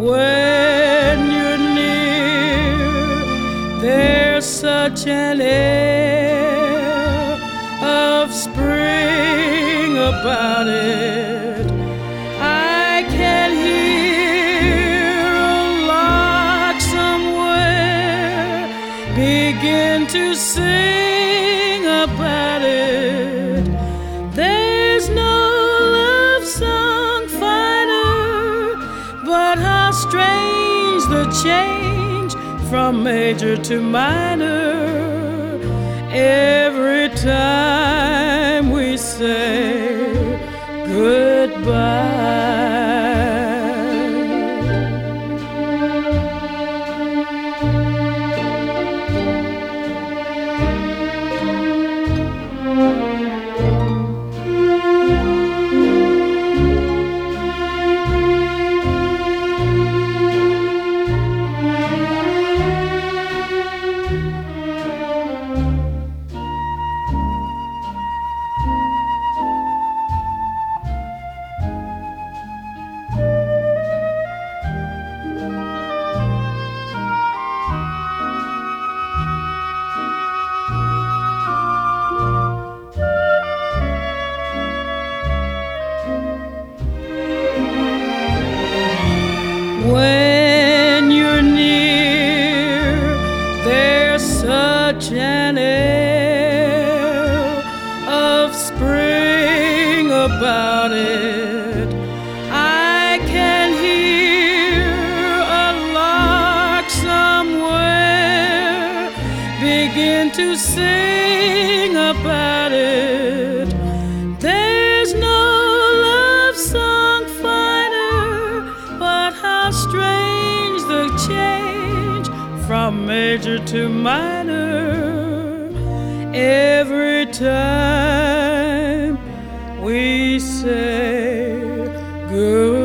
When you're near, there's such an air of spring about it. I can hear a lark somewhere begin to sing about it. There's no love song finer, but how strange the change from major to minor every time we say goodbye. When you're near, there's such an air of spring about it. I can hear a lark somewhere begin to sing about it. There's no love song finer, but how strange the change from major to minor every time we say goodbye.